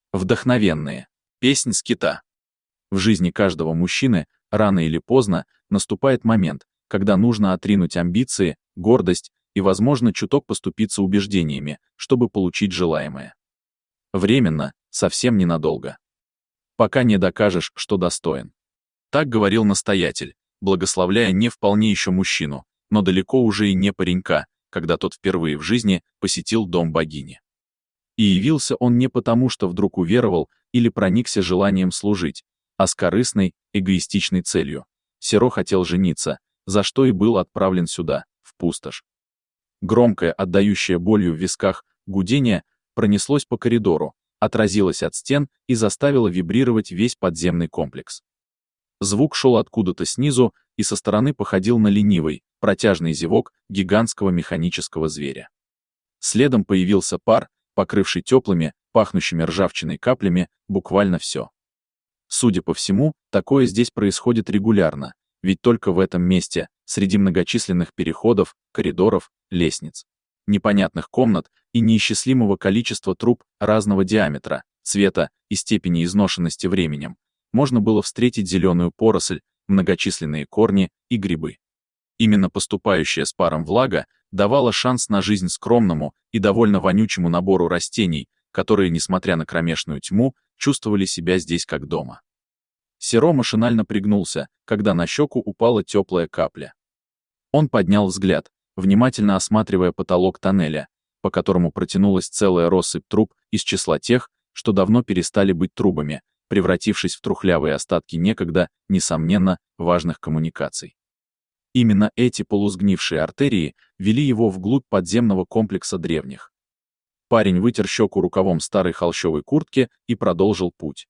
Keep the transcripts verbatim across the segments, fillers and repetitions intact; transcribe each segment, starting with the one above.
Вдохновенные. Песнь скита. В жизни каждого мужчины рано или поздно наступает момент, когда нужно отринуть амбиции, гордость и, возможно, чуток поступиться убеждениями, чтобы получить желаемое. Временно, совсем ненадолго. Пока не докажешь, что достоин. Так говорил настоятель, благословляя не вполне еще мужчину, но далеко уже и не паренька, когда тот впервые в жизни посетил дом богини. И явился он не потому, что вдруг уверовал или проникся желанием служить, а с корыстной, эгоистичной целью. Серо хотел жениться, за что и был отправлен сюда, в пустошь. Громкое, отдающее болью в висках, гудение пронеслось по коридору, отразилось от стен и заставило вибрировать весь подземный комплекс. Звук шел откуда-то снизу и со стороны походил на ленивый, протяжный зевок гигантского механического зверя. Следом появился пар, покрывший теплыми, пахнущими ржавчиной каплями, буквально все. Судя по всему, такое здесь происходит регулярно, ведь только в этом месте, среди многочисленных переходов, коридоров, лестниц, непонятных комнат и неисчислимого количества труб разного диаметра, цвета и степени изношенности временем, можно было встретить зеленую поросль, многочисленные корни и грибы. Именно поступающая с паром влага давала шанс на жизнь скромному и довольно вонючему набору растений, которые, несмотря на кромешную тьму, чувствовали себя здесь как дома. Серо машинально пригнулся, когда на щеку упала теплая капля. Он поднял взгляд, внимательно осматривая потолок тоннеля, по которому протянулась целая россыпь труб из числа тех, что давно перестали быть трубами, превратившись в трухлявые остатки некогда, несомненно, важных коммуникаций. Именно эти полусгнившие артерии вели его вглубь подземного комплекса древних. Парень вытер щеку рукавом старой холщовой куртки и продолжил путь.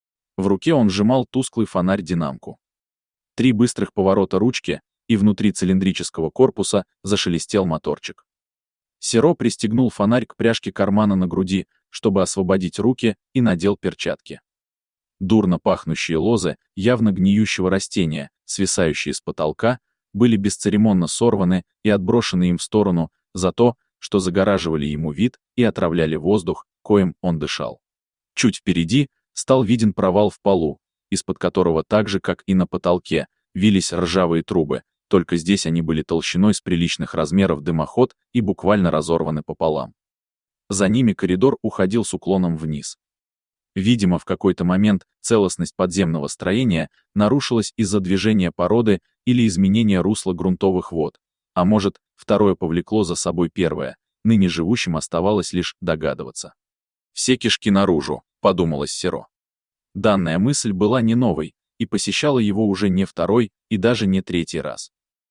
В руке он сжимал тусклый фонарь-динамку. Три быстрых поворота ручки, и внутри цилиндрического корпуса зашелестел моторчик. Серо пристегнул фонарь к пряжке кармана на груди, чтобы освободить руки, и надел перчатки. Дурно пахнущие лозы явно гниющего растения, свисающие с потолка, были бесцеремонно сорваны и отброшены им в сторону за то, что загораживали ему вид и отравляли воздух, коим он дышал. Чуть впереди стал виден провал в полу, из-под которого так же, как и на потолке, вились ржавые трубы, только здесь они были толщиной с приличных размеров дымоход и буквально разорваны пополам. За ними коридор уходил с уклоном вниз. Видимо, в какой-то момент целостность подземного строения нарушилась из-за движения породы или изменения русла грунтовых вод, а может, второе повлекло за собой первое, ныне живущим оставалось лишь догадываться. «Все кишки наружу», — подумалось Серо. Данная мысль была не новой и посещала его уже не второй и даже не третий раз.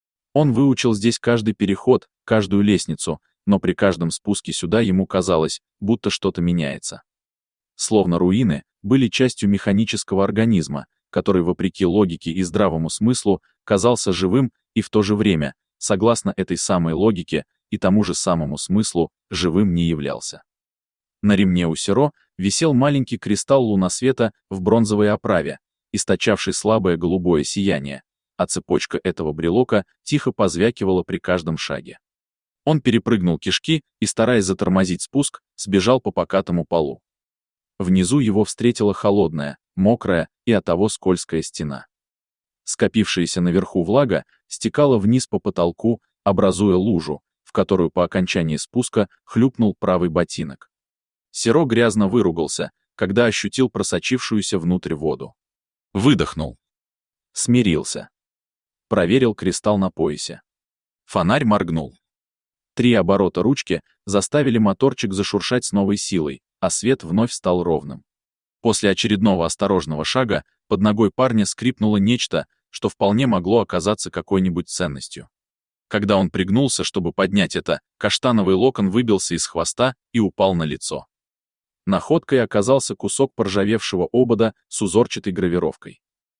Он выучил здесь каждый переход, каждую лестницу, но при каждом спуске сюда ему казалось, будто что-то меняется. Словно руины были частью механического организма, который, вопреки логике и здравому смыслу, казался живым и в то же время, согласно этой самой логике и тому же самому смыслу, живым не являлся. На ремне у Серо висел маленький кристалл лунасвета в бронзовой оправе, источавший слабое голубое сияние, а цепочка этого брелока тихо позвякивала при каждом шаге. Он перепрыгнул кишки и, стараясь затормозить спуск, сбежал по покатому полу. Внизу его встретила холодная, мокрая и оттого скользкая стена. Скопившаяся наверху влага стекала вниз по потолку, образуя лужу, в которую по окончании спуска хлюпнул правый ботинок. Серо грязно выругался, когда ощутил просочившуюся внутрь воду. Выдохнул. Смирился. Проверил кристалл на поясе. Фонарь моргнул. Три оборота ручки заставили моторчик зашуршать с новой силой, а свет вновь стал ровным. После очередного осторожного шага под ногой парня скрипнуло нечто, что вполне могло оказаться какой-нибудь ценностью. Когда он пригнулся, чтобы поднять это, каштановый локон выбился из хвоста и упал на лицо. Находкой оказался кусок поржавевшего обода с узорчатой гравировкой.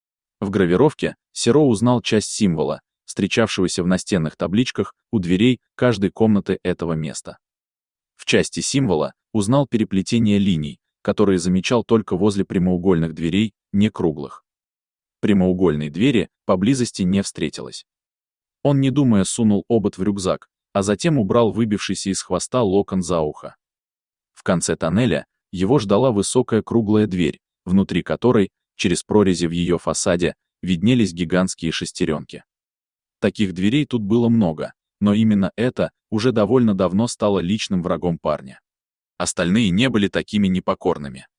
В гравировке Серо узнал часть символа, встречавшегося в настенных табличках у дверей каждой комнаты этого места. В части символа узнал переплетение линий, которые замечал только возле прямоугольных дверей, не круглых. Прямоугольной двери поблизости не встретилось. Он, не думая, сунул обод в рюкзак, а затем убрал выбившийся из хвоста локон за ухо. В конце тоннеля Его ждала высокая круглая дверь, внутри которой, через прорези в ее фасаде, виднелись гигантские шестеренки. Таких дверей тут было много, но именно это уже довольно давно стало личным врагом парня. Остальные не были такими непокорными.